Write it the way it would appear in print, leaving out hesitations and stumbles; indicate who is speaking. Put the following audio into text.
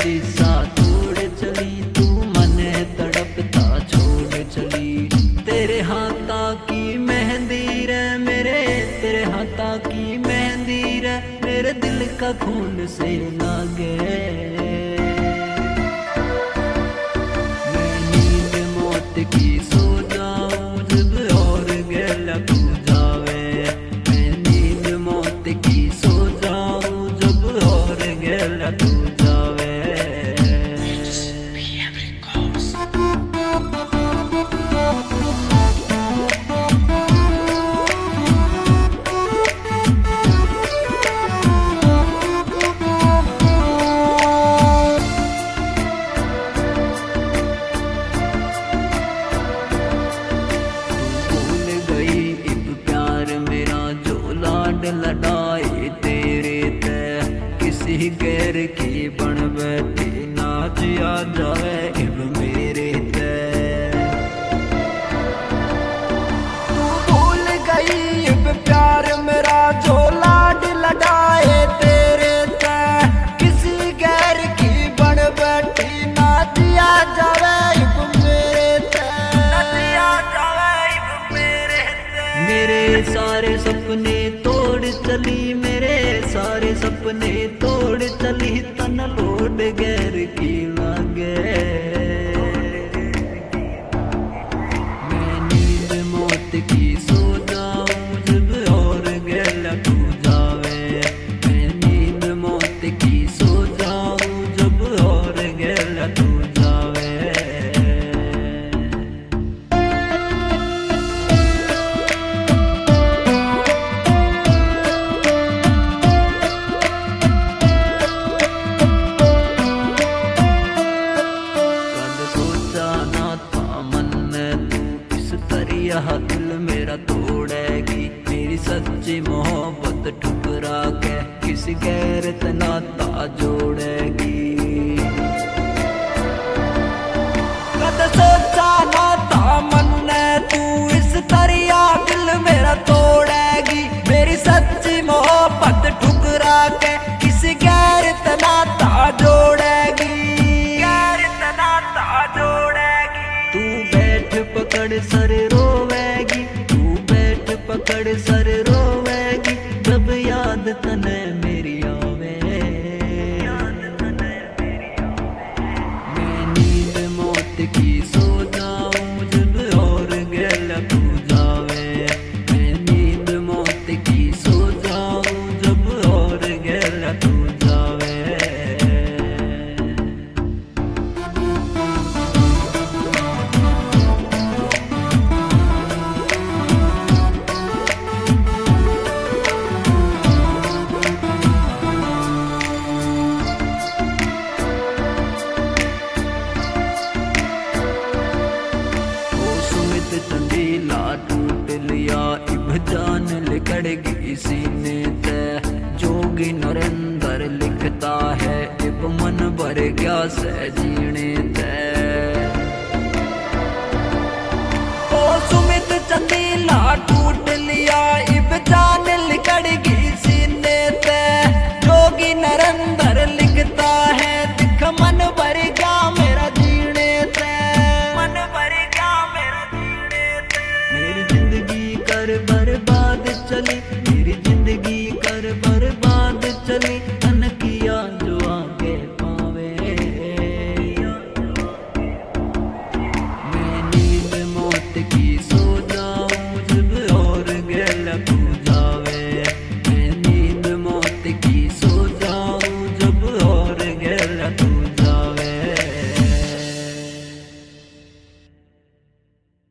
Speaker 1: शीशा तोड़ चली, तू मने तड़पता छोड़ चली। तेरे हाथा की मेहंदी रे मेरे, तेरे हाथा की मेहंदी रे मेरे दिल का खून से लागे। मैं नींद मौत की सो जाऊं जब और गला तू जावे। मैं नींद मौत की सो जाऊं जब और गला तू जावे। लड़ाई तेरे ते किसी गैर की बन बैठी, नाच आ जावे इब मेरे ते। तू भूल गई इब प्यार मेरा जो लाड लड़ाए तेरे ते किसी गैर की बन बैठी, नाच आ जावे इब मेरे ते, नाच आ जावे इब मेरे ते। मेरे सारे सपने तोड़ चली, मेरे सारे सपने तोड़ चली, तन लोड गैर की लागे। मैं नींद मौत की सो जाऊं जब और गला तू जावे। मैं नींद मौत की सो जाऊं जब और गला तू जावे। यह दिल मेरा तोड़ेगी, मेरी सच्ची मोहब्बत ठुकरा के किसी गैर नाता जोड़ेगी। कद सोचा ना था मन ने तू इस तरह दिल मेरा तोड़ेगी, मेरी सच्ची मोहब्बत ठुकरा के किसी गैर नाता जोड़ेगी, गैर नाता जोड़ेगी। तू बैठ पकड़ सर रोवेगी, तू बैठ पकड़ सर रोवेगी, जब याद तने मेरी आवे। मैं नींद मौत की सो जाऊं जब और गला तू जावे। मैं नींद मौत की सो जाऊं जब और गला तू जावे। चंदीला टूट लिया इब जान लिकड़गी सीने ते, जोगी नरेंद्र लिखता है इब मन भर गया से जीने ते।